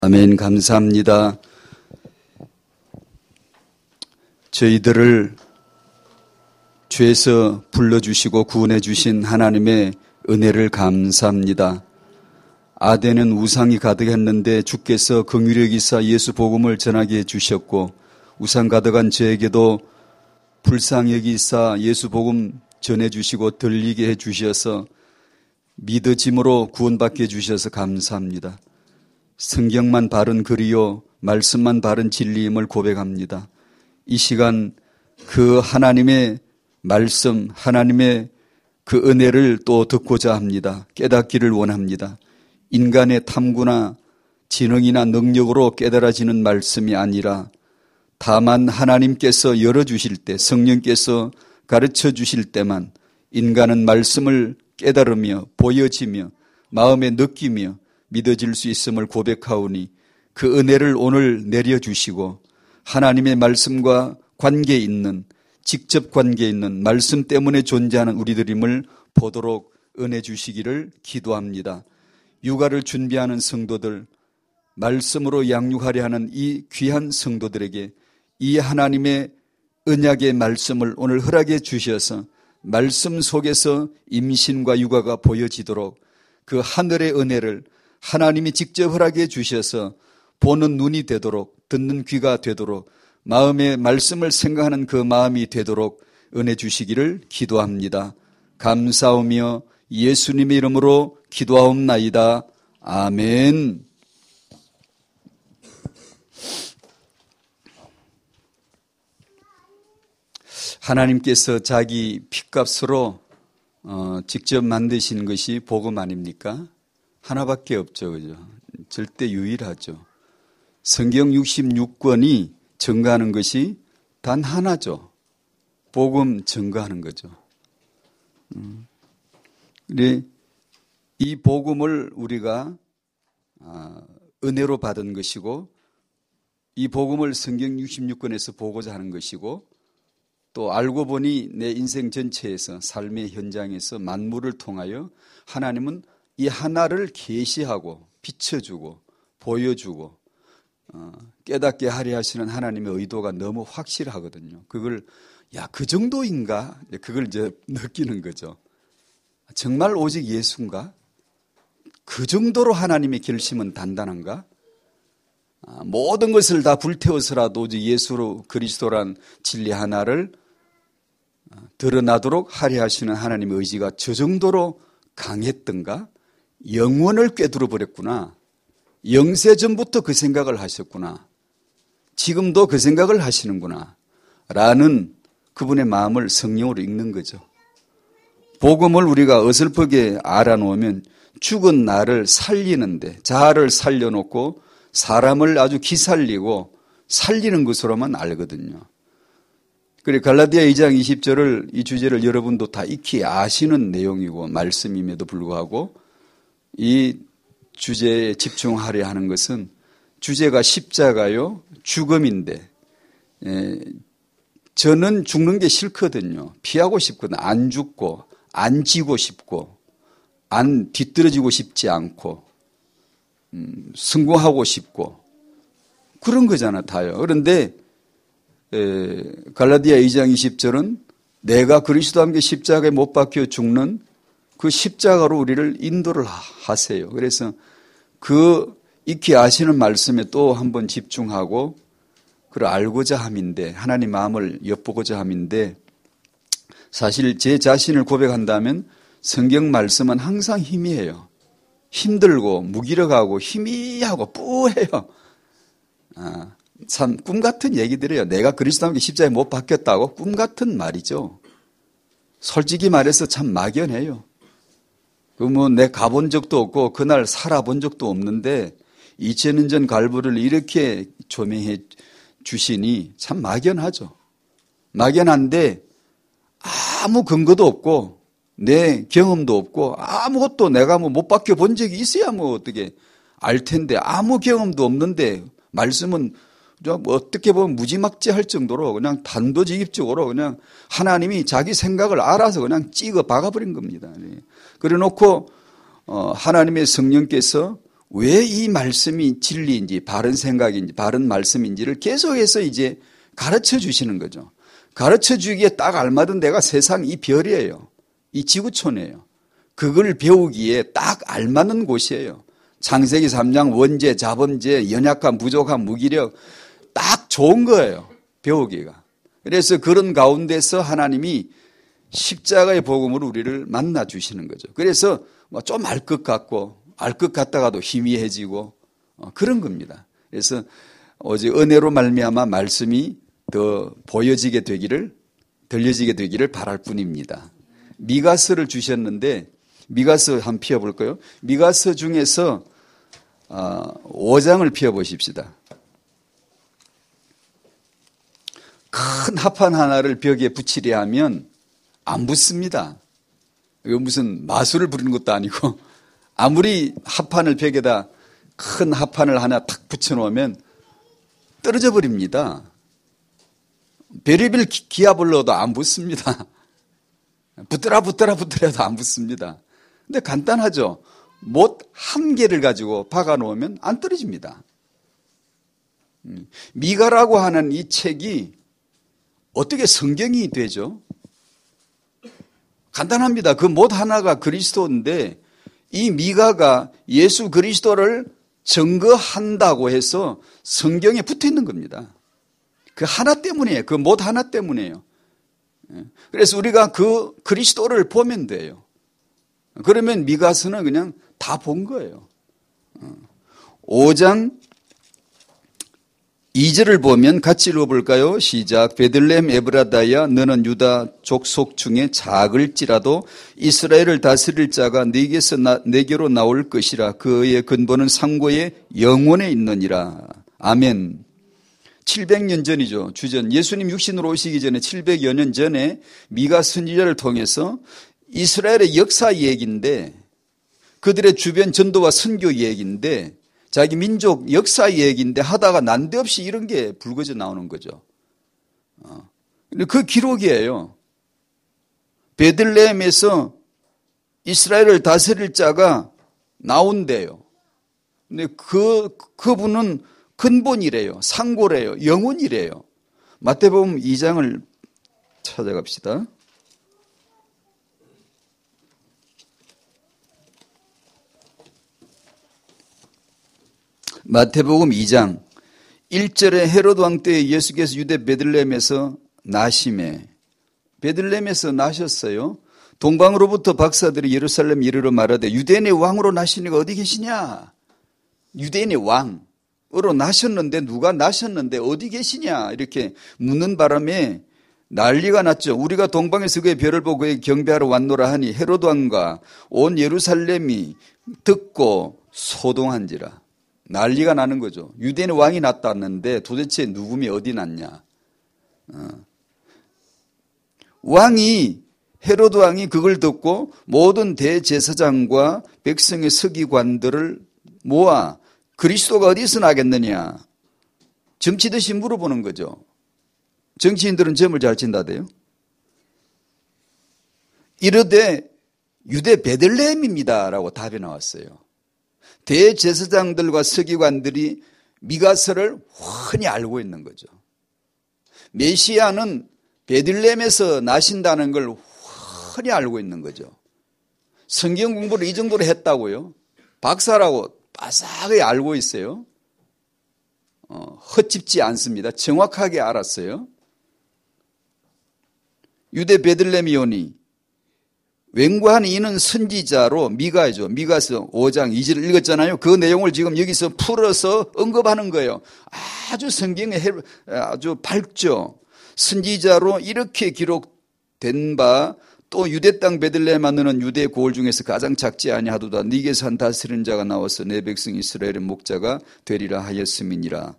아멘. 감사합니다. 저희들을 죄에서 불러주시고 구원해 주신 하나님의 은혜를 감사합니다. 아덴은 우상이 가득했는데 주께서 긍휼히 여기사 예수 복음을 전하게 해주셨고, 우상 가득한 저에게도 불쌍히 여기사 예수 복음 전해주시고 들리게 해주셔서 믿어짐으로 구원받게 해주셔서 감사합니다. 성경만 바른 글이요 말씀만 바른 진리임을 고백합니다. 이 시간 그 하나님의 말씀, 하나님의 그 은혜를 또 듣고자 합니다. 깨닫기를 원합니다. 인간의 탐구나 지능이나 능력으로 깨달아지는 말씀이 아니라 다만 하나님께서 열어주실 때, 성령께서 가르쳐 주실 때만 인간은 말씀을 깨달으며 보여지며 마음에 느끼며 믿어질 수 있음을 고백하오니, 그 은혜를 오늘 내려주시고 하나님의 말씀과 관계 있는, 직접 관계 있는 말씀 때문에 존재하는 우리들임을 보도록 은혜 주시기를 기도합니다. 육아를 준비하는 성도들, 말씀으로 양육하려 하는 이 귀한 성도들에게 이 하나님의 언약의 말씀을 오늘 허락해 주셔서 말씀 속에서 임신과 육아가 보여지도록 그 하늘의 은혜를 하나님이 직접 허락해 주셔서 보는 눈이 되도록, 듣는 귀가 되도록, 마음의 말씀을 생각하는 그 마음이 되도록 은혜 주시기를 기도합니다. 감사하며 예수님의 이름으로 기도하옵나이다. 아멘. 하나님께서 자기 핏값으로 직접 만드신 것이 복음 아닙니까? 하나밖에 없죠. 그죠? 절대 유일하죠. 성경 66권이 증거하는 것이 단 하나죠. 복음 증거하는 거죠. 근데 이 복음을 우리가 은혜로 받은 것이고, 이 복음을 성경 66권에서 보고자 하는 것이고, 또 알고 보니 내 인생 전체에서, 삶의 현장에서 만물을 통하여 하나님은 이 하나를 계시하고 비춰주고 보여주고 깨닫게 하려 하시는 하나님의 의도가 너무 확실하거든요. 그걸 그 정도인가? 그걸 이제 느끼는 거죠. 정말 오직 예수인가? 그 정도로 하나님의 결심은 단단한가? 모든 것을 다 불태워서라도 오직 예수로 그리스도란 진리 하나를 드러나도록 하려 하시는 하나님의 의지가 저 정도로 강했던가? 영원을 꿰뚫어 버렸구나. 영세 전부터 그 생각을 하셨구나. 지금도 그 생각을 하시는구나. 라는 그분의 마음을 성령으로 읽는 거죠. 복음을 우리가 어설프게 알아놓으면 죽은 나를 살리는데, 자아를 살려놓고 사람을 아주 기살리고 살리는 것으로만 알거든요. 그래 갈라디아 2장 20절을, 이 주제를 여러분도 다 익히 아시는 내용이고 말씀임에도 불구하고 이 주제에 집중하려 하는 것은, 주제가 십자가요 죽음인데, 저는 죽는 게 싫거든요. 피하고 싶거든. 안 죽고 안 지고 싶고 안 뒤떨어지고 싶지 않고 성공하고 싶고 그런 거잖아 다요. 그런데 갈라디아 2장 20절은 내가 그리스도와 함께 십자가에 못 박혀 죽는 그 십자가로 우리를 인도를 하세요. 그래서 그 익히 아시는 말씀에 또 한번 집중하고 그걸 알고자 함인데, 하나님 마음을 엿보고자 함인데, 사실 제 자신을 고백한다면 성경 말씀은 항상 희미해요. 힘들고 무기력하고 희미하고 뿌해요. 참 꿈 같은 얘기들이에요. 내가 그리스도와 함께 십자가에 못 박혔다고 꿈 같은 말이죠. 솔직히 말해서 참 막연해요. 내 가본 적도 없고 그날 살아본 적도 없는데 2000년 전 갈보리를 이렇게 조명해 주시니 참 막연하죠. 막연한데 아무 근거도 없고 내 경험도 없고 아무것도 내가 못 박혀 본 적이 있어야 어떻게 알 텐데, 아무 경험도 없는데 말씀은 어떻게 보면 무지막지할 정도로 그냥 단도직입적으로 그냥 하나님이 자기 생각을 알아서 그냥 찍어 박아버린 겁니다. 그래 놓고 하나님의 성령께서 왜 이 말씀이 진리인지 바른 생각인지 바른 말씀인지를 계속해서 이제 가르쳐 주시는 거죠. 가르쳐 주기에 딱 알맞은 데가 세상 이 별이에요. 이 지구촌이에요. 그걸 배우기에 딱 알맞는 곳이에요. 창세기 3장 원죄, 자범죄, 연약함, 부족함, 무기력 딱 좋은 거예요. 배우기가. 그래서 그런 가운데서 하나님이 십자가의 복음으로 우리를 만나 주시는 거죠. 그래서 좀 알 것 같고 알 것 같다가도 희미해지고 그런 겁니다. 그래서 어제 은혜로 말미암아 말씀이 더 보여지게 되기를 들려지게 되기를 바랄 뿐입니다. 미가서를 주셨는데 미가서 한번 피워볼까요? 미가서 중에서 5장을 피워보십시다. 큰 합판 하나를 벽에 붙이려 하면 안 붙습니다. 이거 무슨 마술을 부리는 것도 아니고 아무리 합판을 벽에다 큰 합판을 하나 탁 붙여놓으면 떨어져 버립니다. 별의별 기압을 넣어도 안 붙습니다. 붙더라 해도 안 붙습니다. 근데 간단하죠. 못 한 개를 가지고 박아놓으면 안 떨어집니다. 미가라고 하는 이 책이 어떻게 성경이 되죠? 간단합니다. 그 못 하나가 그리스도인데 이 미가가 예수 그리스도를 증거한다고 해서 성경에 붙어 있는 겁니다. 그 하나 때문이에요. 그 못 하나 때문이에요. 그래서 우리가 그 그리스도를 보면 돼요. 그러면 미가서는 그냥 다 본 거예요. 5장 2절을 보면 같이 읽어볼까요? 시작. 베들레헴 에브라다야 너는 유다 족속 중에 작을지라도 이스라엘을 다스릴 자가 네게로 나올 것이라. 그의 근본은 상고의 영원에 있느니라. 아멘. 700년 전이죠. 주전. 예수님 육신으로 오시기 전에 700여 년 전에 미가 선지자를 통해서 이스라엘의 역사 얘기인데 그들의 주변 전도와 선교 얘기인데 자기 민족 역사 얘기인데 하다가 난데없이 이런 게 불거져 나오는 거죠. 그 기록이에요. 베들레헴에서 이스라엘을 다스릴 자가 나온대요. 근데 그분은 근본이래요. 상고래요. 영혼이래요. 마태복음 2장을 찾아갑시다. 마태복음 2장 1절에 헤로드 왕 때 예수께서 유대 베들레헴에서 나심에 베들레헴에서 나셨어요. 동방으로부터 박사들이 예루살렘 이르러 말하되 유대인의 왕으로 나시니가 어디 계시냐? 유대인의 왕으로 나셨는데 누가 나셨는데 어디 계시냐? 이렇게 묻는 바람에 난리가 났죠. 우리가 동방에서 그의 별을 보고 그의 경배하러 왔노라 하니 헤로드 왕과 온 예루살렘이 듣고 소동한지라. 난리가 나는 거죠. 유대인의 왕이 났다는데 도대체 누구미 어디 났냐. 헤로드 왕이 그걸 듣고 모든 대제사장과 백성의 서기관들을 모아 그리스도가 어디서 나겠느냐. 점치듯이 물어보는 거죠. 정치인들은 점을 잘 친다대요. 이르되 유대 베들레헴입니다라고 답이 나왔어요. 대제사장들과 서기관들이 미가서를 훤히 알고 있는 거죠. 메시아는 베들레헴에서 나신다는 걸 훤히 알고 있는 거죠. 성경 공부를 이 정도로 했다고요? 박사라고 빠삭하게 알고 있어요. 헛짚지 않습니다. 정확하게 알았어요. 유대 베들레헴이오니 웬고한 이는 선지자로 미가죠. 미가서 5장 2절을 읽었잖아요. 그 내용을 지금 여기서 풀어서 언급하는 거예요. 아주 성경에 아주 밝죠. 선지자로 이렇게 기록된 바 또 유대 땅 베들레헴 너는 유대 고을 중에서 가장 작지 아니하도다. 네게서 한 다스리는 자가 나와서 내 백성 이스라엘의 목자가 되리라 하였음이니라.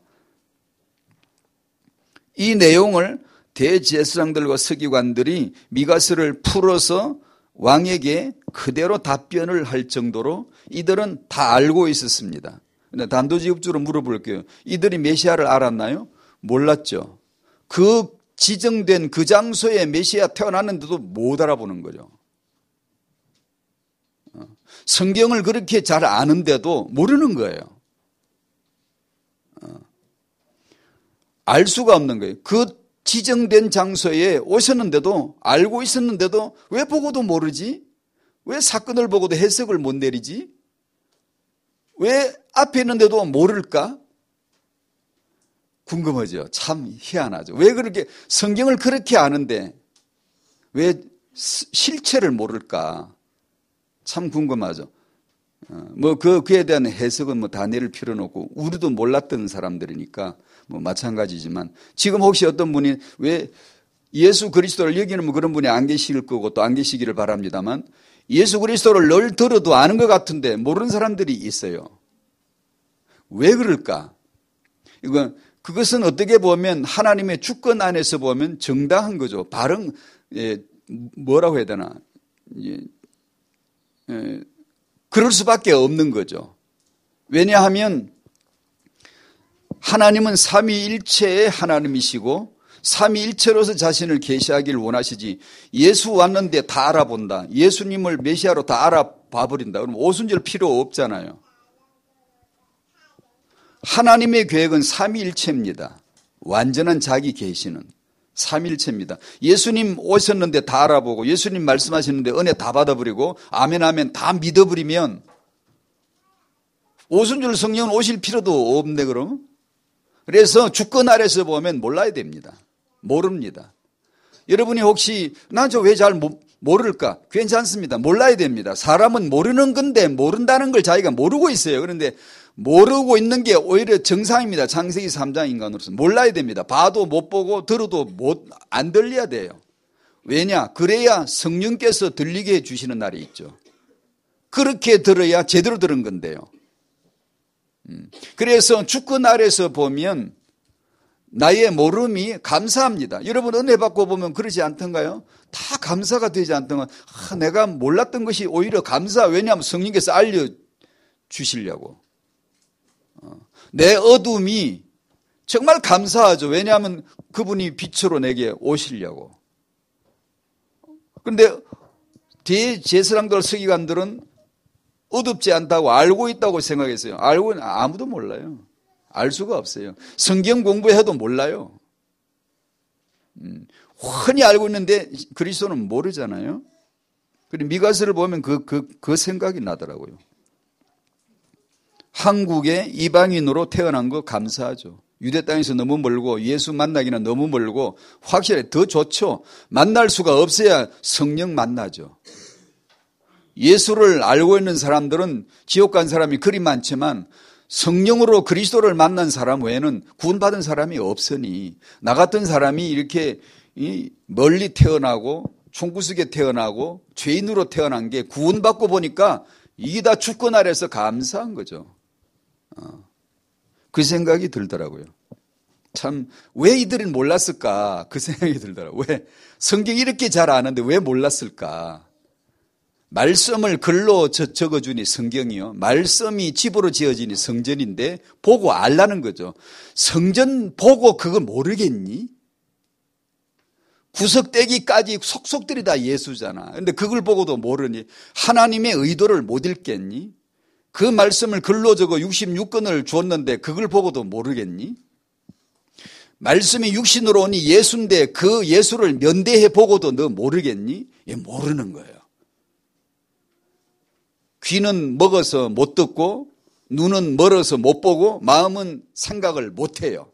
이 내용을 대제사장들과 서기관들이 미가서를 풀어서 왕에게 그대로 답변을 할 정도로 이들은 다 알고 있었습니다. 근데 단도직입적으로 물어볼게요. 이들이 메시아를 알았나요? 몰랐죠. 그 지정된 그 장소에 메시아 태어났는데도 못 알아보는 거죠. 성경을 그렇게 잘 아는데도 모르는 거예요. 알 수가 없는 거예요. 그 지정된 장소에 오셨는데도 알고 있었는데도 왜 보고도 모르지? 왜 사건을 보고도 해석을 못 내리지? 왜 앞에 있는데도 모를까? 궁금하죠. 참 희한하죠. 왜 그렇게 성경을 그렇게 아는데 왜 실체를 모를까? 참 궁금하죠. 그에 대한 해석은 다 내릴 필요는 없고 우리도 몰랐던 사람들이니까 마찬가지지만 지금 혹시 어떤 분이 왜 예수 그리스도를 여기는 그런 분이 안 계실 거고 또 안 계시기를 바랍니다만 예수 그리스도를 늘 들어도 아는 것 같은데 모르는 사람들이 있어요. 왜 그럴까? 그것은 어떻게 보면 하나님의 주권 안에서 보면 정당한 거죠. 뭐라고 해야 되나? 그럴 수밖에 없는 거죠. 왜냐하면 하나님은 삼위일체의 하나님이시고 삼위일체로서 자신을 계시하기를 원하시지 예수 왔는데 다 알아본다. 예수님을 메시아로 다 알아봐 버린다. 그럼 오순절 필요 없잖아요. 하나님의 계획은 삼위일체입니다. 완전한 자기 계시는 삼위일체입니다. 예수님 오셨는데 다 알아보고 예수님 말씀하셨는데 은혜 다 받아버리고 아멘 하면 다 믿어버리면 오순절 성령은 오실 필요도 없네 그럼. 그래서 주권 아래서 보면 몰라야 됩니다. 모릅니다. 여러분이 혹시 난 저 왜 잘 모를까? 괜찮습니다. 몰라야 됩니다. 사람은 모르는 건데 모른다는 걸 자기가 모르고 있어요. 그런데 모르고 있는 게 오히려 정상입니다. 창세기 3장 인간으로서 몰라야 됩니다. 봐도 못 보고 들어도 안 들려야 돼요. 왜냐? 그래야 성령께서 들리게 해주시는 날이 있죠. 그렇게 들어야 제대로 들은 건데요. 그래서 주권 아래서 보면 나의 모름이 감사합니다. 여러분 은혜 받고 보면 그러지 않던가요? 다 감사가 되지 않던가. 내가 몰랐던 것이 오히려 감사. 왜냐하면 성령께서 알려주시려고. 내 어둠이 정말 감사하죠. 왜냐하면 그분이 빛으로 내게 오시려고. 그런데 대제사장들 서기관들은 어둡지 않다고 알고 있다고 생각했어요. 알고는 아무도 몰라요. 알 수가 없어요. 성경 공부해도 몰라요. 훤히 알고 있는데 그리스도는 모르잖아요. 그리고 미가서를 보면 그 생각이 나더라고요. 한국에 이방인으로 태어난 거 감사하죠. 유대 땅에서 너무 멀고 예수 만나기는 너무 멀고 확실히 더 좋죠. 만날 수가 없어야 성령 만나죠. 예수를 알고 있는 사람들은 지옥 간 사람이 그리 많지만 성령으로 그리스도를 만난 사람 외에는 구원받은 사람이 없으니 나 같은 사람이 이렇게 멀리 태어나고 총구석에 태어나고 죄인으로 태어난 게 구원받고 보니까 이게 다 주권 아래서 감사한 거죠. 그 생각이 들더라고요. 참 왜 이들은 몰랐을까 그 생각이 들더라고요. 왜 성경 이렇게 잘 아는데 왜 몰랐을까. 말씀을 글로 적어주니 성경이요. 말씀이 집으로 지어지니 성전인데 보고 알라는 거죠. 성전 보고 그걸 모르겠니? 구석대기까지 속속들이 다 예수잖아. 그런데 그걸 보고도 모르니 하나님의 의도를 못 읽겠니? 그 말씀을 글로 적어 66권을 주었는데 그걸 보고도 모르겠니? 말씀이 육신으로 오니 예수인데 그 예수를 면대해 보고도 너 모르겠니? 모르는 거예요. 귀는 먹어서 못 듣고 눈은 멀어서 못 보고 마음은 생각을 못 해요.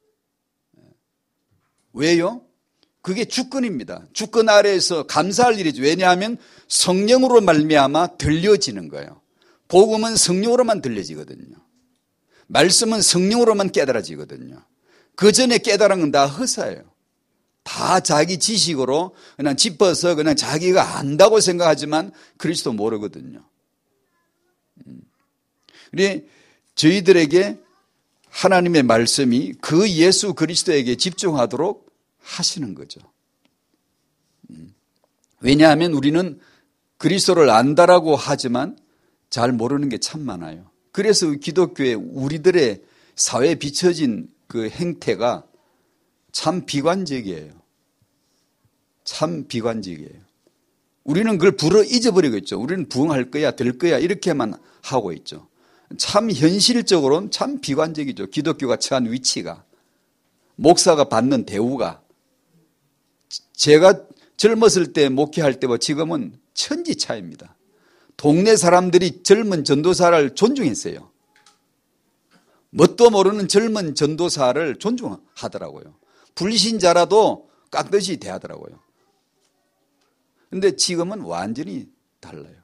왜요? 그게 주권입니다. 주권 아래에서 감사할 일이죠. 왜냐하면 성령으로 말미암아 들려지는 거예요. 복음은 성령으로만 들려지거든요. 말씀은 성령으로만 깨달아지거든요. 그 전에 깨달은 건 다 허사예요. 다 자기 지식으로 그냥 짚어서 그냥 자기가 안다고 생각하지만 그리스도 모르거든요. 그런데 저희들에게 하나님의 말씀이 그 예수 그리스도에게 집중하도록 하시는 거죠. 왜냐하면 우리는 그리스도를 안다라고 하지만 잘 모르는 게 참 많아요. 그래서 기독교의 우리들의 사회에 비춰진 그 행태가 참 비관적이에요. 참 비관적이에요. 우리는 그걸 불어 잊어버리고 있죠. 우리는 부흥할 거야, 될 거야 이렇게만 하고 있죠. 참 현실적으로는 참 비관적이죠. 기독교가 처한 위치가, 목사가 받는 대우가. 제가 젊었을 때 목회할 때와 지금은 천지 차이입니다. 동네 사람들이 젊은 전도사를 존중했어요. 뭣도 모르는 젊은 전도사를 존중하더라고요. 불신자라도 깍듯이 대하더라고요. 그런데 지금은 완전히 달라요.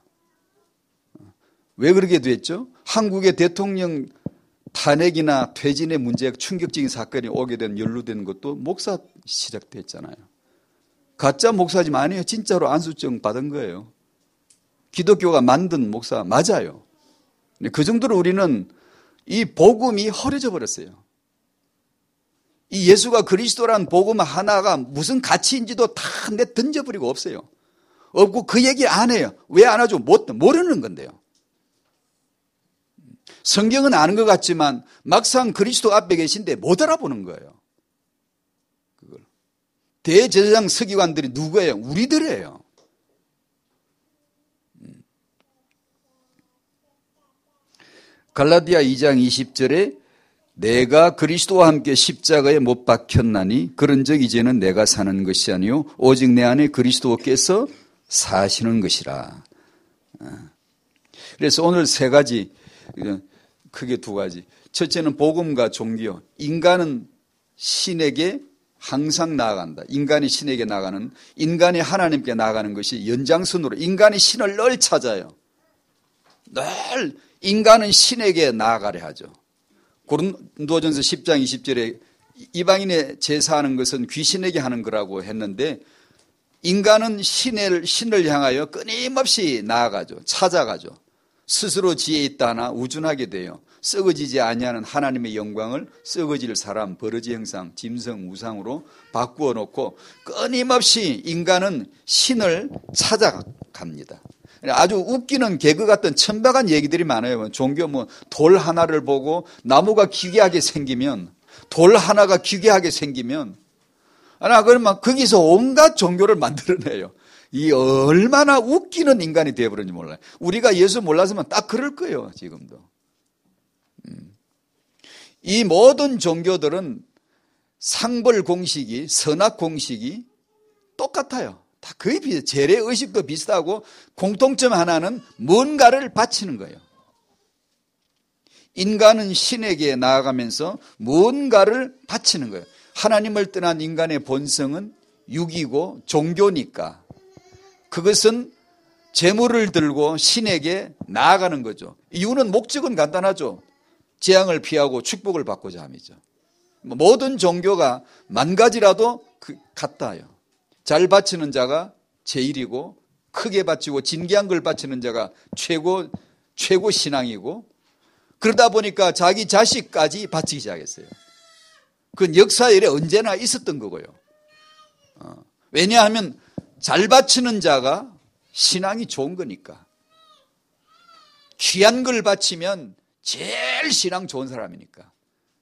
왜 그렇게 됐죠? 한국의 대통령 탄핵이나 퇴진의 문제가 충격적인 사건이 오게 된 연루된 것도 목사 시작됐잖아요. 가짜 목사지만 아니에요. 진짜로 안수증 받은 거예요. 기독교가 만든 목사 맞아요. 그 정도로 우리는 이 복음이 허려져 버렸어요. 이 예수가 그리스도란 복음 하나가 무슨 가치인지도 다 내 던져버리고 없어요. 없고 그 얘기 안 해요. 왜 안 하죠? 모르는 건데요. 성경은 아는 것 같지만 막상 그리스도 앞에 계신데 못 알아보는 거예요. 그걸. 대제사장 서기관들이 누구예요? 우리들이에요. 갈라디아 2장 20절에 내가 그리스도와 함께 십자가에 못 박혔나니 그런즉 이제는 내가 사는 것이 아니요 오직 내 안에 그리스도께서 사시는 것이라. 그래서 오늘 세 가지, 크게 두 가지. 첫째는 복음과 종교. 인간은 신에게 항상 나아간다. 인간이 신에게 나아가는, 인간이 하나님께 나아가는 것이 연장선으로 인간이 신을 늘 찾아요. 늘 인간은 신에게 나아가려 하죠. 고린도전서 10장 20절에 이방인의 제사하는 것은 귀신에게 하는 거라고 했는데 인간은 신을 향하여 끊임없이 나아가죠. 찾아가죠. 스스로 지혜 있다 하나 우준하게 돼요. 썩어지지 아니하는 하나님의 영광을 썩어질 사람, 버러지 형상, 짐승, 우상으로 바꾸어 놓고 끊임없이 인간은 신을 찾아갑니다. 아주 웃기는 개그 같은 천박한 얘기들이 많아요. 종교 돌 하나를 보고 나무가 기괴하게 생기면, 돌 하나가 기괴하게 생기면, 그러면 거기서 온갖 종교를 만들어내요. 이 얼마나 웃기는 인간이 되어버렸는지 몰라요. 우리가 예수 몰랐으면 딱 그럴 거예요, 지금도. 이 모든 종교들은 상벌 공식이, 선악 공식이 똑같아요. 다 거의 비슷해요. 재래의식도 비슷하고 공통점 하나는 뭔가를 바치는 거예요. 인간은 신에게 나아가면서 뭔가를 바치는 거예요. 하나님을 떠난 인간의 본성은 육이고 종교니까 그것은 재물을 들고 신에게 나아가는 거죠. 이유는 목적은 간단하죠. 재앙을 피하고 축복을 받고자 함이죠. 모든 종교가 만 가지라도 같아요. 잘 바치는 자가 제일이고 크게 바치고 진귀한 걸 바치는 자가 최고 신앙이고 그러다 보니까 자기 자식까지 바치기 시작했어요. 그건 역사 이래 언제나 있었던 거고요. 왜냐하면 잘 바치는 자가 신앙이 좋은 거니까. 귀한 걸 바치면 제일 신앙 좋은 사람이니까.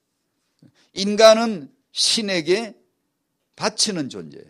인간은 신에게 바치는 존재예요.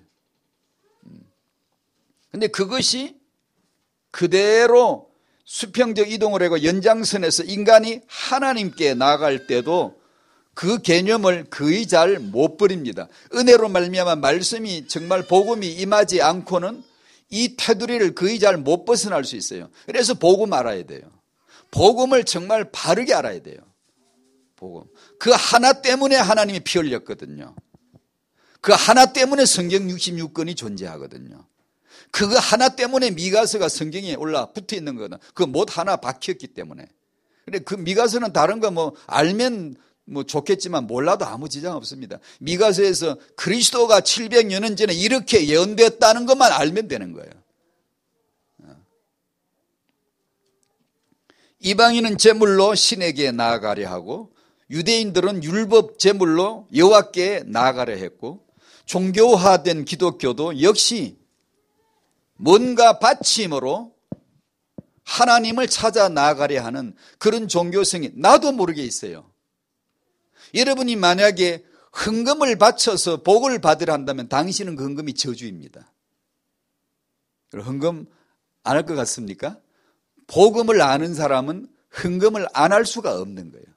그런데 그것이 그대로 수평적 이동을 하고 연장선에서 인간이 하나님께 나아갈 때도 그 개념을 거의 잘 못 버립니다. 은혜로 말미암아 말씀이 정말 복음이 임하지 않고는 이 테두리를 거의 잘 못 벗어날 수 있어요. 그래서 복음 알아야 돼요. 복음을 정말 바르게 알아야 돼요. 복음. 그 하나 때문에 하나님이 피 흘렸거든요. 그 하나 때문에 성경 66권이 존재하거든요. 그거 하나 때문에 미가서가 성경에 올라 붙어 있는 거는 그 못 하나 박혔기 때문에. 근데 그 미가서는 다른 거 알면 좋겠지만 몰라도 아무 지장 없습니다. 미가서에서 그리스도가 700년 전에 이렇게 예언되었다는 것만 알면 되는 거예요. 이방인은 제물로 신에게 나아가려 하고 유대인들은 율법 제물로 여호와께 나아가려 했고 종교화된 기독교도 역시 뭔가 바침으로 하나님을 찾아 나아가려 하는 그런 종교성이 나도 모르게 있어요. 여러분이 만약에 헌금을 바쳐서 복을 받으려 한다면 당신은 그 헌금이 저주입니다. 헌금 안 할 것 같습니까? 복음을 아는 사람은 헌금을 안 할 수가 없는 거예요.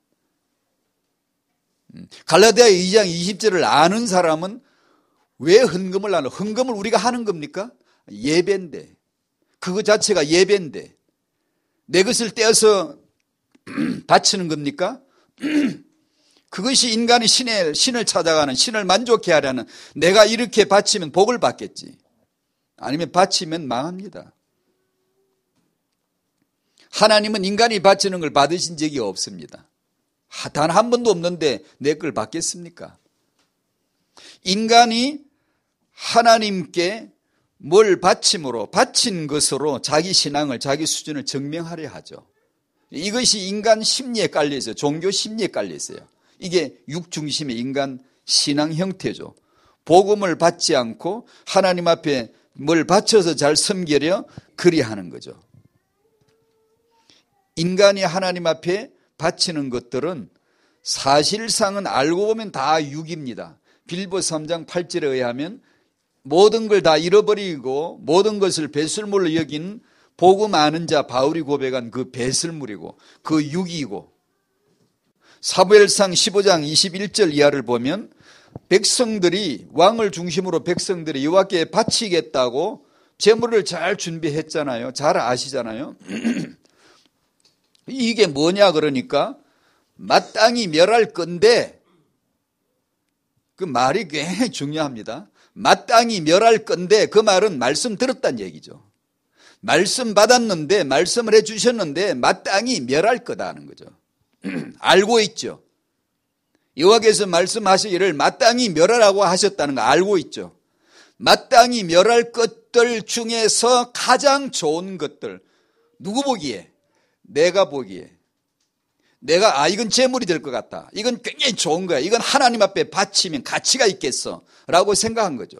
갈라디아 2장 20절을 아는 사람은 왜 헌금을 안 해요? 헌금을 우리가 하는 겁니까? 예배인데. 그거 자체가 예배인데. 내 것을 떼어서 바치는 겁니까? 그것이 인간이 신을 찾아가는, 신을 만족해 하려는, 내가 이렇게 바치면 복을 받겠지. 아니면 바치면 망합니다. 하나님은 인간이 바치는 걸 받으신 적이 없습니다. 단 한 번도 없는데 내 걸 받겠습니까? 인간이 하나님께 뭘 바침으로, 바친 것으로 자기 신앙을, 자기 수준을 증명하려 하죠. 이것이 인간 심리에 깔려 있어요. 종교 심리에 깔려 있어요. 이게 육중심의 인간 신앙 형태죠. 복음을 받지 않고 하나님 앞에 뭘 바쳐서 잘 섬기려 그리하는 거죠. 인간이 하나님 앞에 바치는 것들은 사실상은 알고 보면 다 육입니다. 빌보서 3장 8절에 의하면 모든 걸 다 잃어버리고 모든 것을 배설물로 여긴 복음 아는 자 바울이 고백한 그 배설물이고 그 육이고, 사무엘상 15장 21절 이하를 보면 백성들이, 왕을 중심으로 백성들이 여호와께 바치겠다고 제물을 잘 준비했잖아요. 잘 아시잖아요. 이게 뭐냐 그러니까 마땅히 멸할 건데, 그 말이 굉장히 중요합니다. 마땅히 멸할 건데, 그 말은 말씀 들었다는 얘기죠. 말씀 받았는데, 말씀을 해주셨는데 마땅히 멸할 거다는 거죠. 알고 있죠. 여호와께서 말씀하시기를 마땅히 멸하라고 하셨다는 거 알고 있죠. 마땅히 멸할 것들 중에서 가장 좋은 것들, 누구 보기에? 내가 보기에. 내가 이건 재물이 될 것 같다. 이건 굉장히 좋은 거야. 이건 하나님 앞에 바치면 가치가 있겠어 라고 생각한 거죠.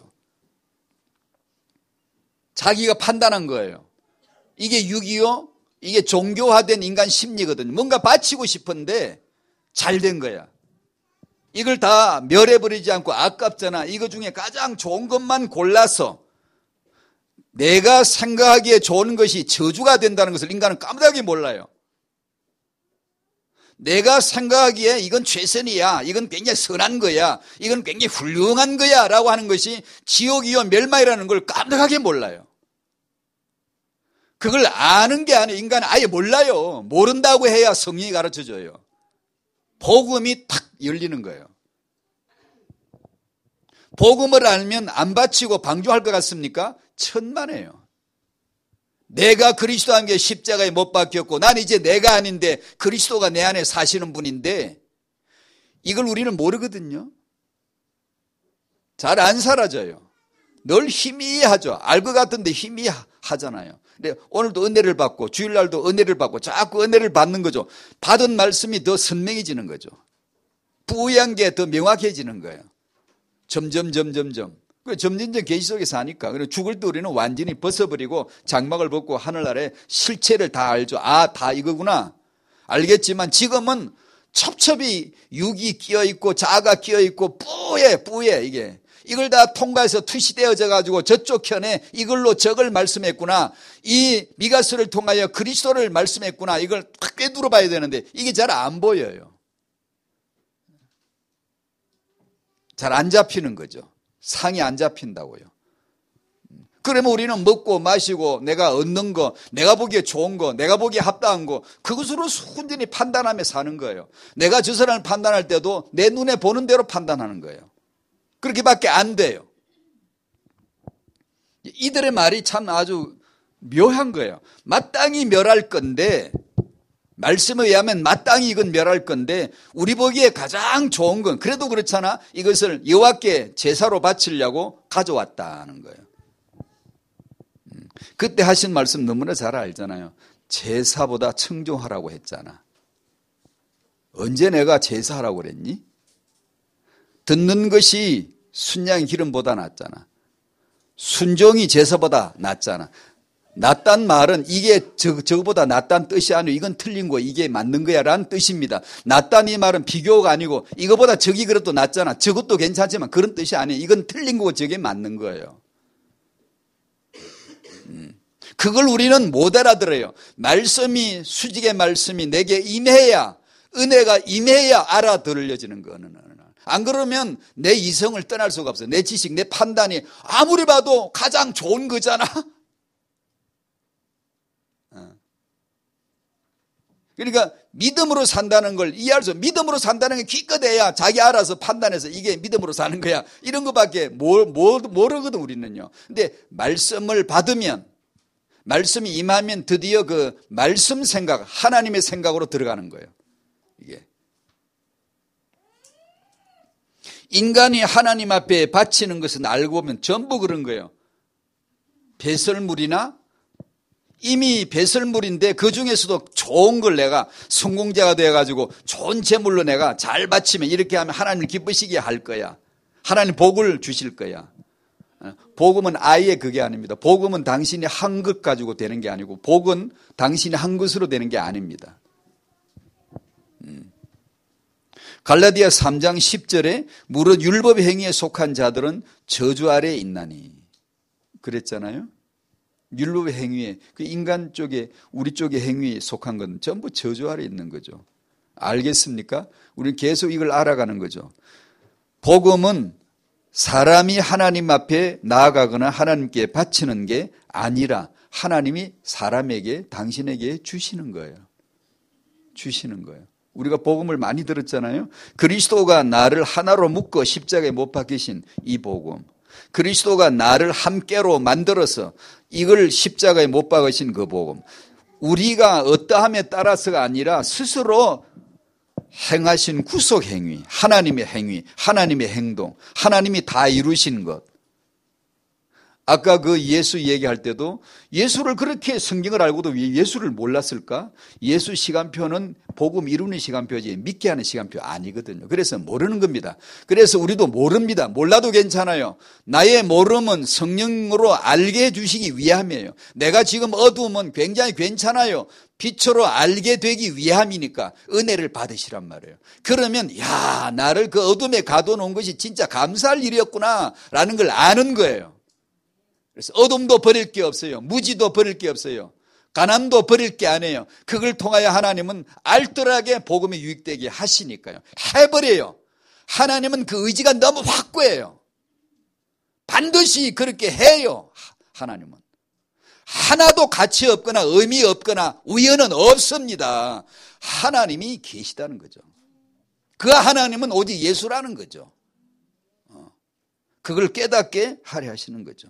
자기가 판단한 거예요. 이게 6.25, 이게 종교화된 인간 심리거든요. 뭔가 바치고 싶은데 잘 된 거야. 이걸 다 멸해버리지 않고 아깝잖아. 이거 중에 가장 좋은 것만 골라서 내가 생각하기에 좋은 것이 저주가 된다는 것을 인간은 까마득히 몰라요. 내가 생각하기에 이건 최선이야, 이건 굉장히 선한 거야, 이건 굉장히 훌륭한 거야 라고 하는 것이 지옥이요 멸망이라는 걸 까마득하게 몰라요. 그걸 아는 게 아니에요. 인간은 아예 몰라요. 모른다고 해야 성령이 가르쳐줘요. 복음이 탁 열리는 거예요. 복음을 알면 안 바치고 방종할 것 같습니까? 천만에요. 내가 그리스도와 함께 십자가에 못 박혔고 난 이제 내가 아닌데 그리스도가 내 안에 사시는 분인데, 이걸 우리는 모르거든요. 잘 안 사라져요. 늘 희미하죠. 알 것 같은데 희미하잖아요. 근데 오늘도 은혜를 받고 주일날도 은혜를 받고 자꾸 은혜를 받는 거죠. 받은 말씀이 더 선명해지는 거죠. 부유한 게 더 명확해지는 거예요. 점점 계시 속에 사니까. 그리고 죽을 때 우리는 완전히 벗어버리고 장막을 벗고 하늘 아래 실체를 다 알죠. 다 이거구나. 알겠지만 지금은 첩첩이 육이 끼어있고 자아가 끼어있고 뿌예 이게. 이걸 다 통과해서 투시되어져 가지고 저쪽 편에 이걸로 적을 말씀했구나. 이 미가서를 통하여 그리스도를 말씀했구나. 이걸 딱 꿰뚫어 봐야 되는데 이게 잘 안 보여요. 잘 안 잡히는 거죠. 상이 안 잡힌다고요. 그러면 우리는 먹고 마시고 내가 얻는 거, 내가 보기에 좋은 거, 내가 보기에 합당한 거, 그것으로 순전히 판단하며 사는 거예요. 내가 저 사람을 판단할 때도 내 눈에 보는 대로 판단하는 거예요. 그렇게밖에 안 돼요. 이들의 말이 참 아주 묘한 거예요. 마땅히 멸할 건데, 말씀에 의하면 마땅히 이건 멸할 건데 우리 보기에 가장 좋은 건, 그래도 그렇잖아, 이것을 여호와께 제사로 바치려고 가져왔다는 거예요. 그때 하신 말씀 너무나 잘 알잖아요. 제사보다 청종하라고 했잖아. 언제 내가 제사하라고 그랬니? 듣는 것이 순양 기름보다 낫잖아. 순종이 제사보다 낫잖아. 낫단 말은 이게 저거보다 낫단 뜻이 아니고 이건 틀린 거, 이게 맞는 거야 라는 뜻입니다. 낫단 이 말은 비교가 아니고 이거보다 저기 그래도 낫잖아, 저것도 괜찮지만 그런 뜻이 아니에요. 이건 틀린 거고 저게 맞는 거예요. 그걸 우리는 못 알아들어요. 말씀이, 수직의 말씀이 내게 임해야, 은혜가 임해야 알아들려지는 거는. 안 그러면 내 이성을 떠날 수가 없어요. 내 지식, 내 판단이 아무리 봐도 가장 좋은 거잖아. 그러니까 믿음으로 산다는 걸 이해할 수, 믿음으로 산다는 게 기껏해야 자기 알아서 판단해서 이게 믿음으로 사는 거야. 이런 것밖에 모르거든, 우리는요. 근데 말씀을 받으면, 말씀이 임하면 드디어 그 말씀 생각, 하나님의 생각으로 들어가는 거예요. 이게. 인간이 하나님 앞에 바치는 것은 알고 보면 전부 그런 거예요. 배설물이나 이미 배설물인데 그 중에서도 좋은 걸 내가 성공자가 되어가지고 좋은 재물로 내가 잘 바치면 이렇게 하면 하나님을 기쁘시게 할 거야. 하나님 복을 주실 거야. 복음은 아예 그게 아닙니다. 복음은 당신이 한 것 가지고 되는 게 아니고 복은 당신이 한 것으로 되는 게 아닙니다. 갈라디아 3장 10절에 무릇 율법 행위에 속한 자들은 저주 아래에 있나니 그랬잖아요. 율법 행위에, 그 인간 쪽에, 우리 쪽의 행위에 속한 건 전부 저주 아래에 있는 거죠. 알겠습니까? 우리는 계속 이걸 알아가는 거죠. 복음은 사람이 하나님 앞에 나아가거나 하나님께 바치는 게 아니라 하나님이 사람에게, 당신에게 주시는 거예요. 주시는 거예요. 우리가 복음을 많이 들었잖아요. 그리스도가 나를 하나로 묶어 십자가에 못 박히신 이 복음. 그리스도가 나를 함께로 만들어서 이걸 십자가에 못 박으신 그 복음. 우리가 어떠함에 따라서가 아니라 스스로 행하신 구속 행위, 하나님의 행위, 하나님의 행동, 하나님이 다 이루신 것. 아까 그 예수 얘기할 때도 예수를 그렇게 성경을 알고도 왜 예수를 몰랐을까? 예수 시간표는 복음 이루는 시간표지 믿게 하는 시간표 아니거든요. 그래서 모르는 겁니다. 그래서 우리도 모릅니다. 몰라도 괜찮아요. 나의 모름은 성령으로 알게 해주시기 위함이에요. 내가 지금 어두우면 굉장히 괜찮아요. 빛으로 알게 되기 위함이니까 은혜를 받으시란 말이에요. 그러면 야, 나를 그 어둠에 가둬놓은 것이 진짜 감사할 일이었구나 라는 걸 아는 거예요. 그래서 어둠도 버릴 게 없어요. 무지도 버릴 게 없어요. 가난도 버릴 게 아니에요. 그걸 통하여 하나님은 알뜰하게 복음에 유익되게 하시니까요. 해버려요. 하나님은 그 의지가 너무 확고해요. 반드시 그렇게 해요. 하나님은. 하나도 가치 없거나 의미 없거나 우연은 없습니다. 하나님이 계시다는 거죠. 그 하나님은 오직 예수라는 거죠. 그걸 깨닫게 하려 하시는 거죠.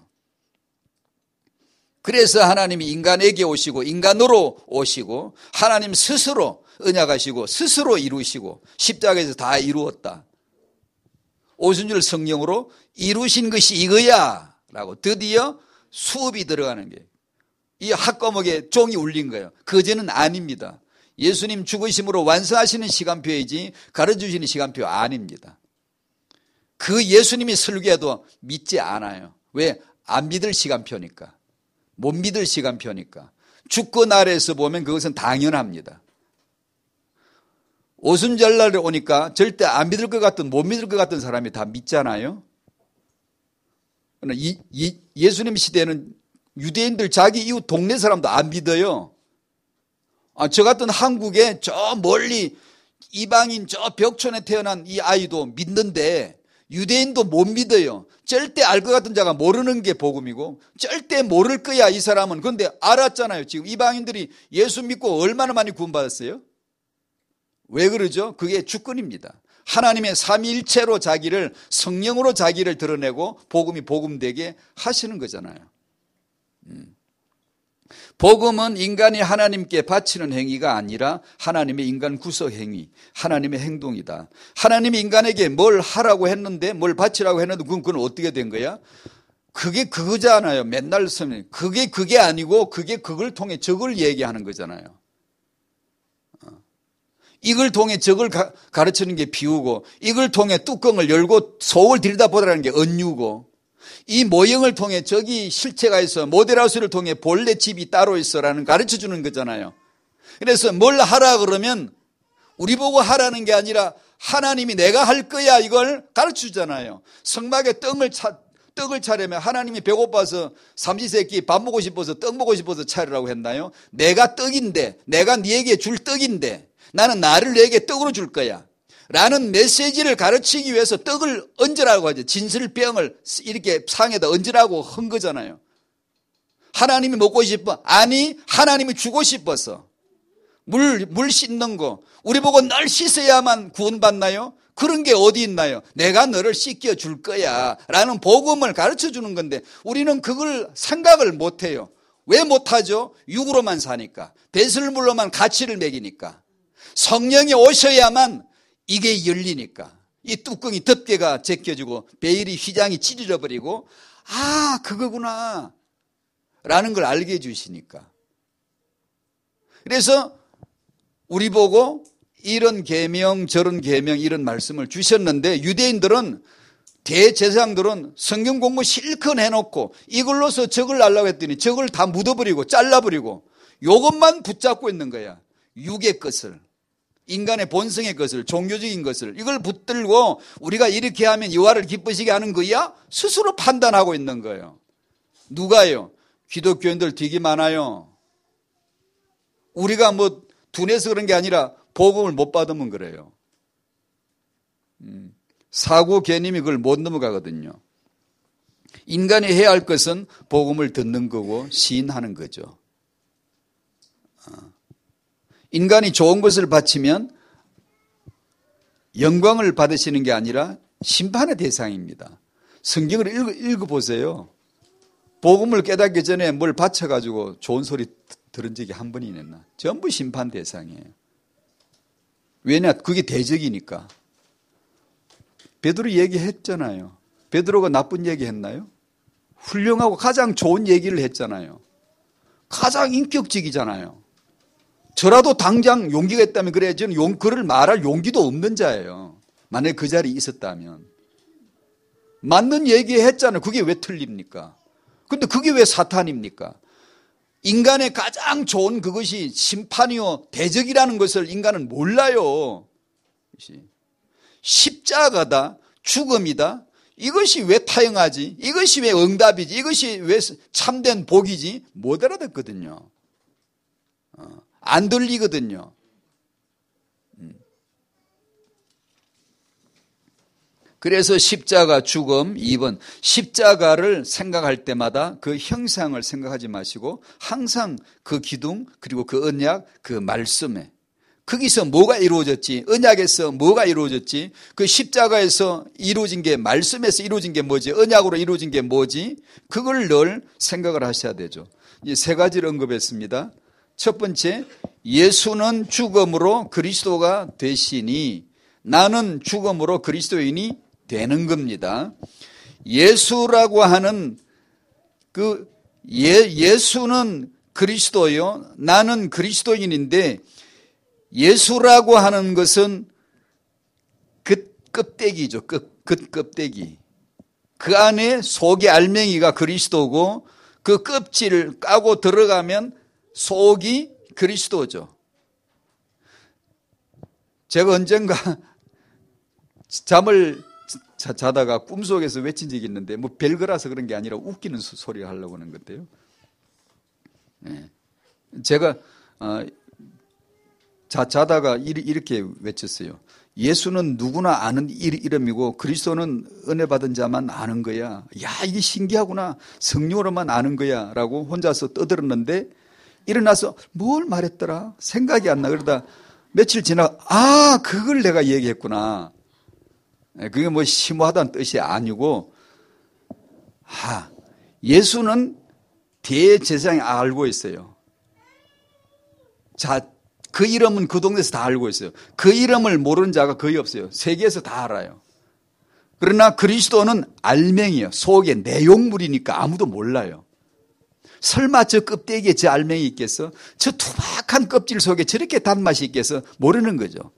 그래서 하나님이 인간에게 오시고 인간으로 오시고 하나님 스스로 언약하시고 스스로 이루시고 십자가에서 다 이루었다. 오순절 성령으로 이루신 것이 이거야 라고 드디어 수업이 들어가는 게 이 학과목에 종이 울린 거예요. 그제는 아닙니다. 예수님 죽으심으로 완성하시는 시간표이지 가르쳐주시는 시간표 아닙니다. 그 예수님이 설교해도 믿지 않아요. 왜? 안 믿을 시간표니까. 못 믿을 시간표니까. 주권 아래에서 보면 그것은 당연합니다. 오순절날에 오니까 절대 안 믿을 것 같은, 못 믿을 것 같은 사람이 다 믿잖아요. 예수님 시대에는 유대인들 자기 이웃 동네 사람도 안 믿어요. 저 같은 한국에 저 멀리 이방인 저 벽촌에 태어난 이 아이도 믿는데 유대인도 못 믿어요. 절대 알 것 같은 자가 모르는 게 복음이고 절대 모를 거야 이 사람은. 그런데 알았잖아요. 지금 이방인들이 예수 믿고 얼마나 많이 구원받았어요? 왜 그러죠? 그게 주권입니다. 하나님의 삼위일체로 자기를 성령으로 자기를 드러내고 복음이 복음되게 하시는 거잖아요. 복음은 인간이 하나님께 바치는 행위가 아니라 하나님의 인간 구속 행위, 하나님의 행동이다. 하나님이 인간에게 뭘 하라고 했는데 뭘 바치라고 했는데 그건 어떻게 된 거야? 그게 그거잖아요. 맨날 쓰면 그게 아니고 그게 그걸 통해 저걸 얘기하는 거잖아요. 이걸 통해 저걸 가르치는 게 비우고 이걸 통해 뚜껑을 열고 속을 들여다보라는 게 은유고 이 모형을 통해 저기 실체가 있어 모델하우스를 통해 본래 집이 따로 있어라는 가르쳐주는 거잖아요. 그래서 뭘 하라 그러면 우리 보고 하라는 게 아니라 하나님이 내가 할 거야 이걸 가르쳐주잖아요. 성막에 떡을 차려면 하나님이 배고파서 삼시세끼 밥 먹고 싶어서 떡 먹고 싶어서 차리라고 했나요? 내가 떡인데, 내가 네에게 줄 떡인데 나는 나를 네게 떡으로 줄 거야 라는 메시지를 가르치기 위해서 떡을 얹으라고 하죠. 진설병을 이렇게 상에다 얹으라고 한 거잖아요. 하나님이 먹고 싶어? 아니, 하나님이 주고 싶어서. 물 씻는 거, 우리 보고 널 씻어야만 구원받나요? 그런 게 어디 있나요? 내가 너를 씻겨 줄 거야 라는 복음을 가르쳐 주는 건데 우리는 그걸 생각을 못해요. 왜 못하죠? 육으로만 사니까, 배설물로만 가치를 매기니까. 성령이 오셔야만 이게 열리니까, 이 뚜껑이 덮개가 제껴지고 베일이 휘장이 찢어져 버리고, 아, 그거구나 라는 걸 알게 해주시니까. 그래서 우리 보고 이런 계명 저런 계명 이런 말씀을 주셨는데, 유대인들은, 대제사장들은 성경 공부 실컷 해놓고 이걸로서 적을 날라고 했더니 적을 다 묻어버리고 잘라버리고 이것만 붙잡고 있는 거야. 육의 것을, 인간의 본성의 것을, 종교적인 것을, 이걸 붙들고 우리가 이렇게 하면 여호와를 기쁘시게 하는 거야? 스스로 판단하고 있는 거예요. 누가요? 기독교인들 되게 많아요. 우리가 뭐 둔해서 그런 게 아니라 복음을 못 받으면 그래요. 사고 개념이 그걸 못 넘어가거든요. 인간이 해야 할 것은 복음을 듣는 거고 시인하는 거죠. 인간이 좋은 것을 바치면 영광을 받으시는 게 아니라 심판의 대상입니다. 성경을 읽어보세요. 복음을 깨닫기 전에 뭘 바쳐가지고 좋은 소리 들은 적이 한 번이 있나? 전부 심판 대상이에요. 왜냐? 그게 대적이니까. 베드로 얘기했잖아요. 베드로가 나쁜 얘기 했나요? 훌륭하고 가장 좋은 얘기를 했잖아요. 가장 인격적이잖아요. 저라도 당장 용기가 있다면 그래, 저는 그를 말할 용기도 없는 자예요. 만약에 그 자리에 있었다면. 맞는 얘기 했잖아요. 그게 왜 틀립니까? 근데 그게 왜 사탄입니까? 인간의 가장 좋은 그것이 심판이요 대적이라는 것을 인간은 몰라요. 십자가다, 죽음이다, 이것이 왜 타영하지? 이것이 왜 응답이지? 이것이 왜 참된 복이지? 못 알아듣거든요. 안 들리거든요. 그래서 십자가, 죽음, 2번 십자가를 생각할 때마다 그 형상을 생각하지 마시고 항상 그 기둥 그리고 그 언약, 그 말씀에 거기서 뭐가 이루어졌지? 언약에서 뭐가 이루어졌지? 그 십자가에서 이루어진 게, 말씀에서 이루어진 게 뭐지? 언약으로 이루어진 게 뭐지? 그걸 늘 생각을 하셔야 되죠. 이 세 가지를 언급했습니다. 첫 번째, 예수는 죽음으로 그리스도가 되시니 나는 죽음으로 그리스도인이 되는 겁니다. 예수라고 하는 그 예수는 그리스도요, 나는 그리스도인인데 예수라고 하는 것은 그 껍데기죠. 그 껍데기. 그 안에 속의 알맹이가 그리스도고 그 껍질을 까고 들어가면 속이 그리스도죠. 제가 언젠가 잠을 자다가 꿈속에서 외친 적이 있는데, 뭐 별거라서 그런 게 아니라 웃기는 소리를 하려고 하는 건데요. 네. 제가 자다가 이렇게 외쳤어요. 예수는 누구나 아는 이름이고 그리스도는 은혜 받은 자만 아는 거야. 야, 이게 신기하구나. 성령으로만 아는 거야 라고 혼자서 떠들었는데 일어나서 뭘 말했더라 생각이 안 나. 그러다 며칠 지나가 그걸 내가 얘기했구나. 그게 뭐 심오하다는 뜻이 아니고, 예수는 대제사장이 알고 있어요. 자, 그 이름은 그 동네에서 다 알고 있어요. 그 이름을 모르는 자가 거의 없어요. 세계에서 다 알아요. 그러나 그리스도는 알맹이에요. 속의 내용물이니까 아무도 몰라요. 설마 저 껍데기에 저 알맹이 있겠어? 저 투박한 껍질 속에 저렇게 단맛이 있겠어? 모르는 거죠.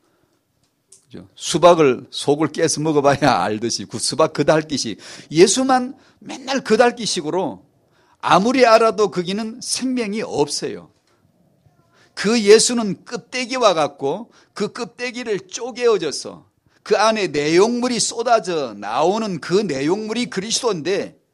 수박을 속을 깨서 먹어봐야 알듯이 그 수박 그달기식, 예수만 맨날 그달기식으로 아무리 알아도 거기는 생명이 없어요. 그 예수는 껍데기와 같고 그 껍데기를 쪼개어져서 그 안에 내용물이 쏟아져 나오는 그 내용물이 그리스도인데,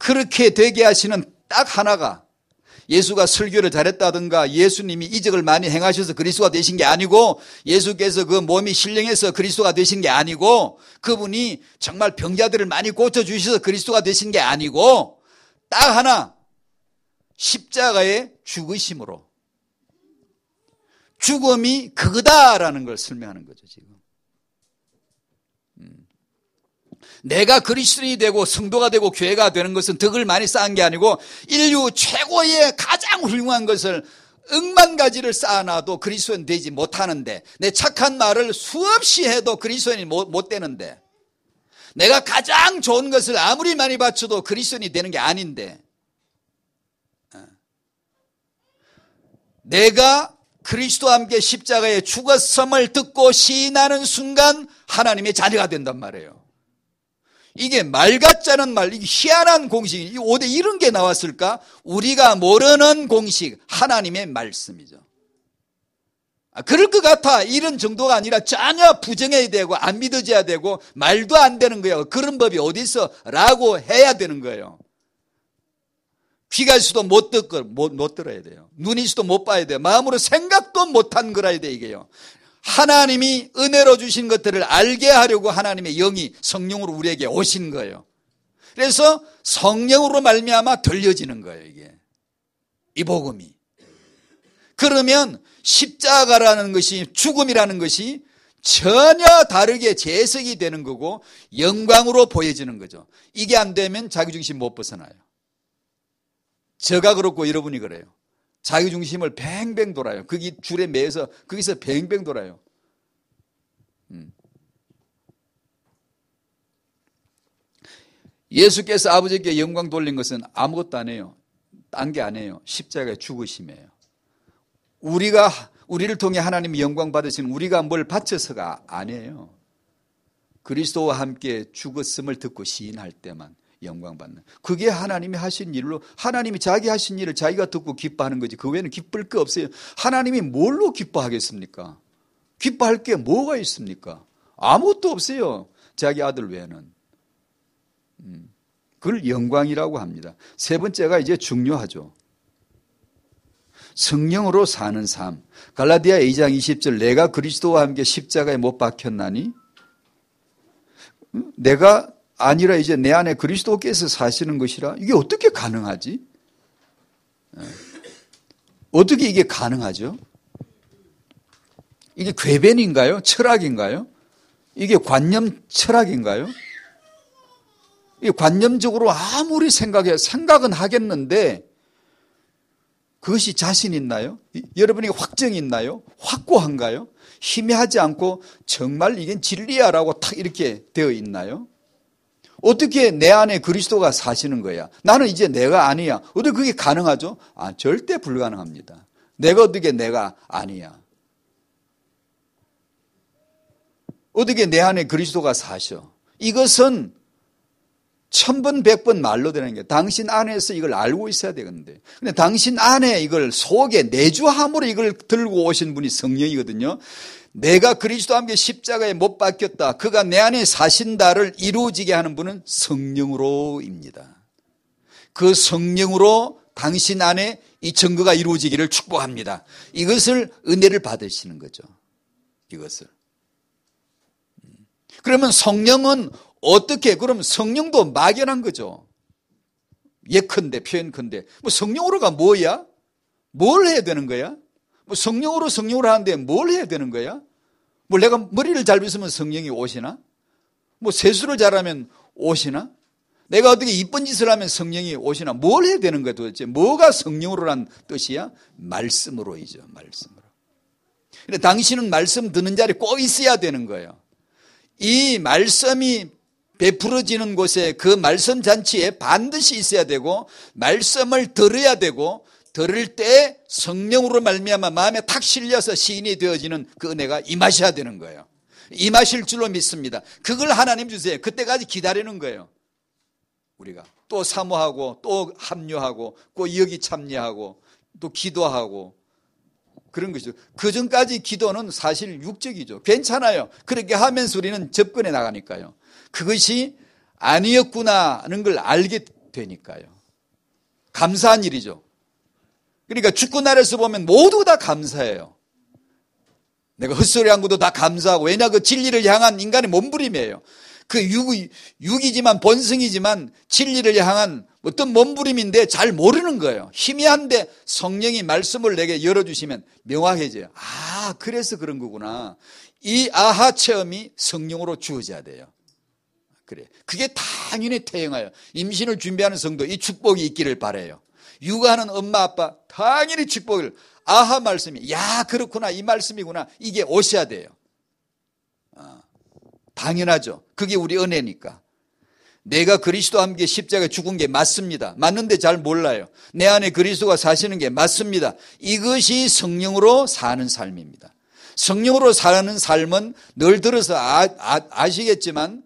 그렇게 되게 하시는 딱 하나가 예수가 설교를 잘했다든가 예수님이 이적을 많이 행하셔서 그리스도가 되신 게 아니고 예수께서 그 몸이 신령해서 그리스도가 되신 게 아니고 그분이 정말 병자들을 많이 고쳐주셔서 그리스도가 되신 게 아니고 딱 하나 십자가의 죽으심으로 죽음이 그거다라는 걸 설명하는 거죠 지금. 내가 그리스도인이 되고 성도가 되고 교회가 되는 것은 덕을 많이 쌓은 게 아니고 인류 최고의 가장 훌륭한 것을 억만 가지를 쌓아놔도 그리스도인 되지 못하는데 내 착한 말을 수없이 해도 그리스도인이 못 되는데 내가 가장 좋은 것을 아무리 많이 바쳐도 그리스도인이 되는 게 아닌데 내가 그리스도와 함께 십자가에 죽었음을 듣고 시인하는 순간 하나님의 자녀가 된단 말이에요. 이게 말 같지 않은 말, 이게 희한한 공식, 어디 이런 게 나왔을까? 우리가 모르는 공식, 하나님의 말씀이죠. 그럴 것 같아. 이런 정도가 아니라 전혀 부정해야 되고 안 믿어져야 되고 말도 안 되는 거예요. 그런 법이 어디 있어? 라고 해야 되는 거예요. 귀가 있어도 못 들어야 돼요. 눈이 있어도 못 봐야 돼요. 마음으로 생각도 못한 거라야 돼 이게요. 하나님이 은혜로 주신 것들을 알게 하려고 하나님의 영이 성령으로 우리에게 오신 거예요. 그래서 성령으로 말미암아 들려지는 거예요 이게. 이 복음이. 그러면 십자가라는 것이 죽음이라는 것이 전혀 다르게 재석이 되는 거고 영광으로 보여지는 거죠. 이게 안 되면 자기중심 못 벗어나요. 저가 그렇고 여러분이 그래요. 자기중심을 뱅뱅 돌아요. 거기 줄에 매여서 거기서 뱅뱅 돌아요. 예수께서 아버지께 영광 돌린 것은 아무것도 안 해요. 딴 게 아니에요. 십자가의 죽으심이에요. 우리를 통해 하나님이 영광 받으시는 우리가 뭘 바쳐서가 아니에요. 그리스도와 함께 죽었음을 듣고 시인할 때만 영광 받는. 그게 하나님이 하신 일로 하나님이 자기 하신 일을 자기가 듣고 기뻐하는 거지. 그 외에는 기쁠 게 없어요. 하나님이 뭘로 기뻐하겠습니까? 기뻐할 게 뭐가 있습니까? 아무것도 없어요. 자기 아들 외에는. 그걸 영광이라고 합니다. 세 번째가 이제 중요하죠. 성령으로 사는 삶. 갈라디아 2장 20절 내가 그리스도와 함께 십자가에 못 박혔나니 내가 아니라 이제 내 안에 그리스도께서 사시는 것이라. 이게 어떻게 가능하지? 어떻게 이게 가능하죠? 이게 궤변인가요? 철학인가요? 이게 관념 철학인가요? 이게 관념적으로 아무리 생각은 하겠는데 그것이 자신 있나요? 여러분에게 확정이 있나요? 확고한가요? 희미하지 않고 정말 이게 진리야라고 탁 이렇게 되어 있나요? 어떻게 내 안에 그리스도가 사시는 거야? 나는 이제 내가 아니야. 어떻게 그게 가능하죠? 절대 불가능합니다. 내가 어떻게 내가 아니야? 어떻게 내 안에 그리스도가 사셔? 이것은 1000번 100번 말로 되는 거예요. 당신 안에서 이걸 알고 있어야 되는데. 근데 당신 안에 이걸 속에 내주함으로 이걸 들고 오신 분이 성령이거든요. 내가 그리스도와 함께 십자가에 못 박혔다. 그가 내 안에 사신다를 이루어지게 하는 분은 성령으로입니다. 그 성령으로 당신 안에 이 증거가 이루어지기를 축복합니다. 이것을 은혜를 받으시는 거죠. 이것을. 그러면 성령은 어떻게? 그럼 성령도 막연한 거죠. 예컨대 표현컨대. 뭐 성령으로가 뭐야? 뭘 해야 되는 거야? 뭐 성령으로 하는데 뭘 해야 되는 거야? 뭐 내가 머리를 잘 빗으면 성령이 오시나? 뭐 세수를 잘하면 오시나? 내가 어떻게 이쁜 짓을 하면 성령이 오시나? 뭘 해야 되는 거야 도대체? 뭐가 성령으로란 뜻이야? 말씀으로이죠. 말씀으로. 근데 당신은 말씀 듣는 자리에 꼭 있어야 되는 거예요. 이 말씀이 베풀어지는 곳에 그 말씀 잔치에 반드시 있어야 되고 말씀을 들어야 되고 들을 때 성령으로 말미암아 마음에 탁 실려서 시인이 되어지는 그 은혜가 임하셔야 되는 거예요. 임하실 줄로 믿습니다. 그걸 하나님 주세요. 그때까지 기다리는 거예요. 우리가 또 사모하고 또 합류하고 또 여기 참여하고 또 기도하고 그런 것이죠. 그 전까지 기도는 사실 육적이죠. 괜찮아요. 그렇게 하면서 우리는 접근해 나가니까요. 그것이 아니었구나 하는 걸 알게 되니까요. 감사한 일이죠. 그러니까 주권아래에서 보면 모두 다 감사해요. 내가 헛소리한 것도 다 감사하고, 왜냐 그 진리를 향한 인간의 몸부림이에요. 그 육이지만 본성이지만 진리를 향한 어떤 몸부림인데 잘 모르는 거예요. 희미한데 성령이 말씀을 내게 열어주시면 명확해져요. 아, 그래서 그런 거구나. 이 아하 체험이 성령으로 주어져야 돼요. 그래, 그게 당연히 태영하여 임신을 준비하는 성도 이 축복이 있기를 바라요. 육아하는 엄마 아빠 당연히 축복을, 아하 말씀이, 야 그렇구나, 이 말씀이구나, 이게 오셔야 돼요. 당연하죠. 그게 우리 은혜니까. 내가 그리스도와 함께 십자가에 죽은 게 맞습니다. 맞는데 잘 몰라요. 내 안에 그리스도가 사시는 게 맞습니다. 이것이 성령으로 사는 삶입니다. 성령으로 사는 삶은 늘 들어서 아시겠지만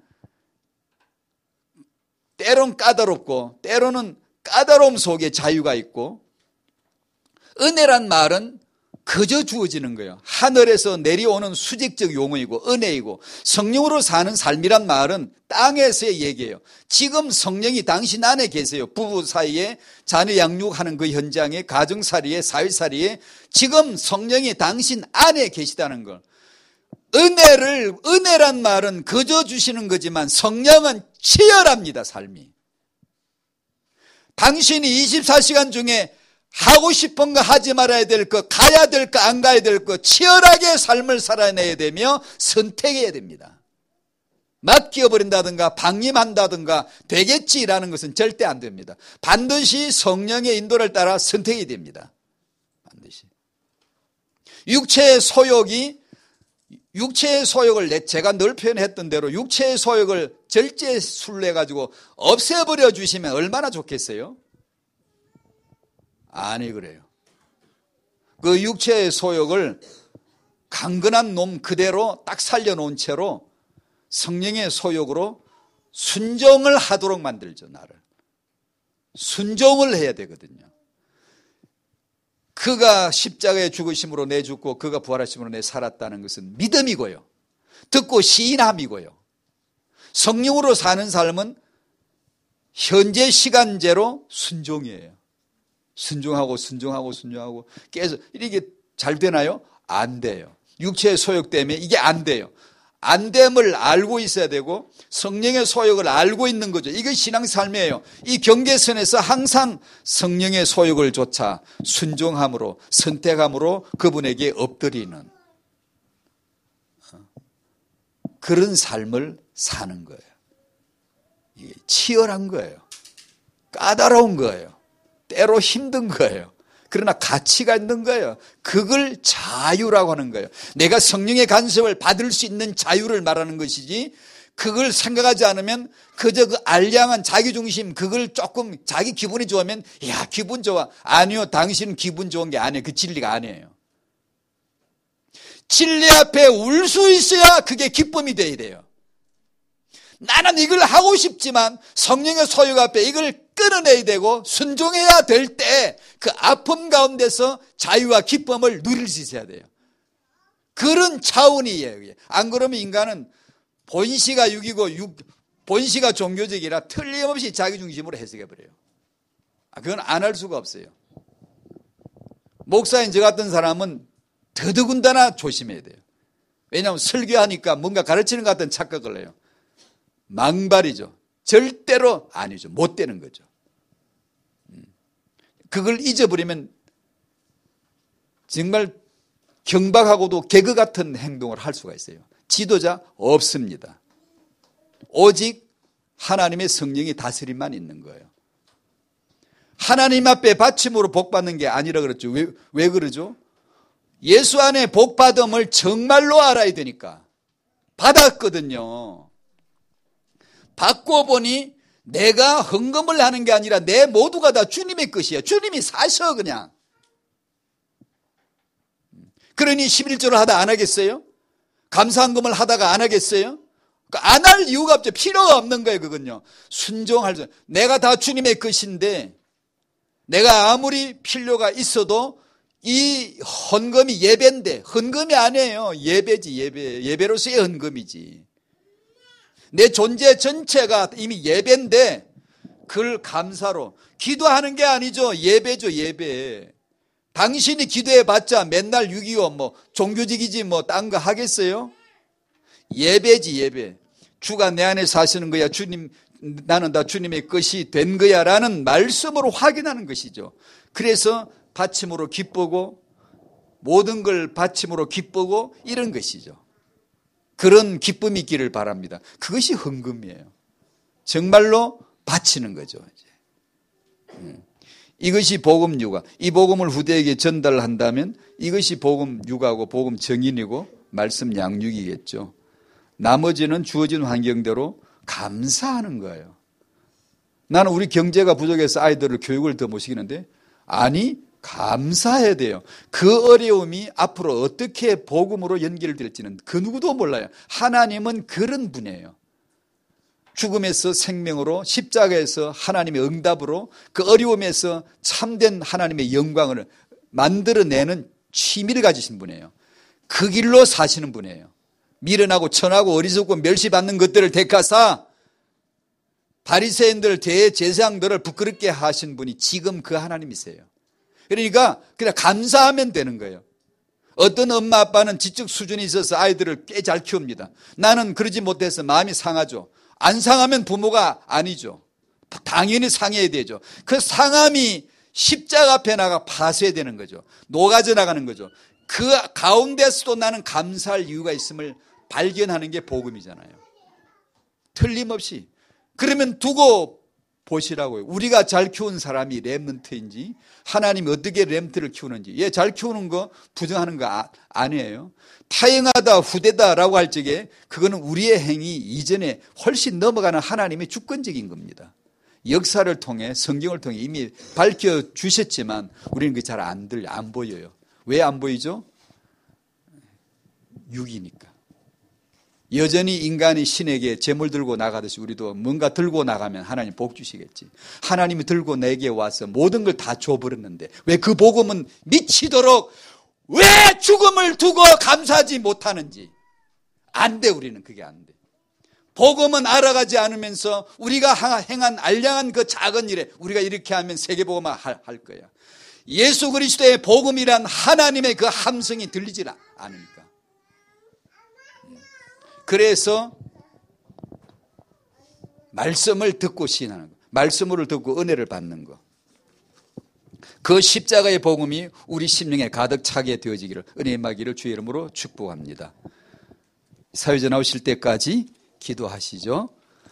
때론 까다롭고 때로는 까다로움 속에 자유가 있고, 은혜란 말은 그저 주어지는 거예요. 하늘에서 내려오는 수직적 용어이고 은혜이고, 성령으로 사는 삶이란 말은 땅에서의 얘기예요. 지금 성령이 당신 안에 계세요. 부부 사이에 자녀 양육하는 그 현장에, 가정살이에, 사회살이에 지금 성령이 당신 안에 계시다는 걸. 은혜란 말은 그저 주시는 거지만 성령은 치열합니다, 삶이. 당신이 24시간 중에 하고 싶은 거 하지 말아야 될 거, 가야 될 거, 안 가야 될 거, 치열하게 삶을 살아내야 되며 선택해야 됩니다. 맡겨버린다든가 방임한다든가 되겠지라는 것은 절대 안 됩니다. 반드시 성령의 인도를 따라 선택해야 됩니다. 반드시. 육체의 소욕을 제가 늘 표현했던 대로 육체의 소욕을 절제술래가지고 없애버려 주시면 얼마나 좋겠어요? 아니 그래요. 그 육체의 소욕을 강건한 놈 그대로 딱 살려놓은 채로 성령의 소욕으로 순종을 하도록 만들죠. 나를 순종을 해야 되거든요. 그가 십자가에 죽으심으로 내 죽고 그가 부활하심으로 내 살았다는 것은 믿음이고요, 듣고 시인함이고요. 성령으로 사는 삶은 현재 시간제로 순종이에요. 순종하고 계속 이게 잘 되나요? 안 돼요. 육체의 소욕 때문에 이게 안 돼요. 안 됨을 알고 있어야 되고 성령의 소욕을 알고 있는 거죠. 이게 신앙삶이에요. 이 경계선에서 항상 성령의 소욕을 쫓아 순종함으로, 선택함으로 그분에게 엎드리는 그런 삶을 사는 거예요. 이게 치열한 거예요. 까다로운 거예요. 때로 힘든 거예요. 그러나 가치가 있는 거예요. 그걸 자유라고 하는 거예요. 내가 성령의 간섭을 받을 수 있는 자유를 말하는 것이지, 그걸 생각하지 않으면 그저 그 알량한 자기중심, 그걸 조금 자기 기분이 좋으면 야 기분 좋아. 아니요, 당신은 기분 좋은 게 아니에요. 그 진리가 아니에요. 진리 앞에 울 수 있어야 그게 기쁨이 돼야 돼요. 나는 이걸 하고 싶지만 성령의 소욕 앞에 이걸 끊어내야 되고 순종해야 될 때 그 아픔 가운데서 자유와 기쁨을 누릴 수 있어야 돼요. 그런 차원이에요. 안 그러면 인간은 본시가 육이고 본시가 종교적이라 틀림없이 자기중심으로 해석해버려요. 그건 안 할 수가 없어요. 목사인 저 같은 사람은 더더군다나 조심해야 돼요. 왜냐하면 설교하니까 뭔가 가르치는 것 같은 착각을 해요. 망발이죠. 절대로 아니죠. 못 되는 거죠. 그걸 잊어버리면 정말 경박하고도 개그 같은 행동을 할 수가 있어요. 지도자 없습니다. 오직 하나님의 성령이 다스림만 있는 거예요. 하나님 앞에 바침으로 복 받는 게 아니라 그랬죠. 왜 그러죠? 예수 안에 복 받음을 정말로 알아야 되니까. 받았거든요. 받고 보니 내가 헌금을 하는 게 아니라 내 모두가 다 주님의 것이에요. 주님이 사셔 그냥. 그러니 11조를 하다 안 하겠어요? 감사헌금을 하다가 안 하겠어요? 안 할 이유가 없죠. 필요가 없는 거예요. 그건요. 순종할 수. 내가 다 주님의 것인데 내가 아무리 필요가 있어도 이 헌금이 예배인데, 헌금이 아니에요. 예배지, 예배. 예배로서의 헌금이지. 내 존재 전체가 이미 예배인데 그걸 감사로. 기도하는 게 아니죠. 예배죠, 예배. 당신이 기도해봤자 맨날 6.25 종교직이지 딴 거 하겠어요? 예배지, 예배. 주가 내 안에 사시는 거야. 주님, 나는 다 주님의 것이 된 거야 라는 말씀으로 확인하는 것이죠. 그래서 받침으로 기쁘고 모든 걸 받침으로 기쁘고 이런 것이죠. 그런 기쁨이 있기를 바랍니다. 그것이 헌금이에요. 정말로 바치는 거죠. 이제. 이것이 복음 육아. 이 복음을 후대에게 전달한다면 이것이 복음 육아고 복음 정인이고 말씀 양육이겠죠. 나머지는 주어진 환경대로 감사하는 거예요. 나는 우리 경제가 부족해서 아이들을 교육을 더 못 시키는데 아니 감사해야 돼요. 그 어려움이 앞으로 어떻게 복음으로 연결될지는 그 누구도 몰라요. 하나님은 그런 분이에요. 죽음에서 생명으로 십자가에서 하나님의 응답으로 그 어려움에서 참된 하나님의 영광을 만들어내는 취미를 가지신 분이에요. 그 길로 사시는 분이에요. 미련하고 천하고 어리석고 멸시받는 것들을 택하사 바리새인들 대제사장들을 부끄럽게 하신 분이 지금 그 하나님이세요. 그러니까 그냥 감사하면 되는 거예요. 어떤 엄마 아빠는 지적 수준이 있어서 아이들을 꽤 잘 키웁니다. 나는 그러지 못해서 마음이 상하죠. 안 상하면 부모가 아니죠. 당연히 상해야 되죠. 그 상함이 십자가 앞에 나가 파쇄되는 거죠. 녹아져 나가는 거죠. 그 가운데서도 나는 감사할 이유가 있음을 발견하는 게 복음이잖아요. 틀림없이. 그러면 두고 보시라고요. 우리가 잘 키운 사람이 렘넌트인지 하나님이 어떻게 렘넌트를 키우는지 잘 키우는 거 부정하는 거 아니에요. 타행하다 후대다라고 할 적에 그거는 우리의 행위 이전에 훨씬 넘어가는 하나님의 주권적인 겁니다. 역사를 통해 성경을 통해 이미 밝혀주셨지만 우리는 그게 잘 안 보여요. 왜 안 보이죠? 육이니까. 여전히 인간이 신에게 재물 들고 나가듯이 우리도 뭔가 들고 나가면 하나님 복 주시겠지. 하나님이 들고 내게 와서 모든 걸 다 줘버렸는데 왜 그 복음은 미치도록 왜 죽음을 두고 감사하지 못하는지. 안 돼, 우리는 그게 안 돼. 복음은 알아가지 않으면서 우리가 행한 알량한 그 작은 일에 우리가 이렇게 하면 세계복음화 할 거야. 예수 그리스도의 복음이란 하나님의 그 함성이 들리질 않으니까. 그래서 말씀을 듣고 시인하는 거, 말씀을 듣고 은혜를 받는 거. 그 십자가의 복음이 우리 심령에 가득 차게 되어지기를 은혜 임하기를 주의 이름으로 축복합니다. 사회전 나오실 때까지 기도하시죠.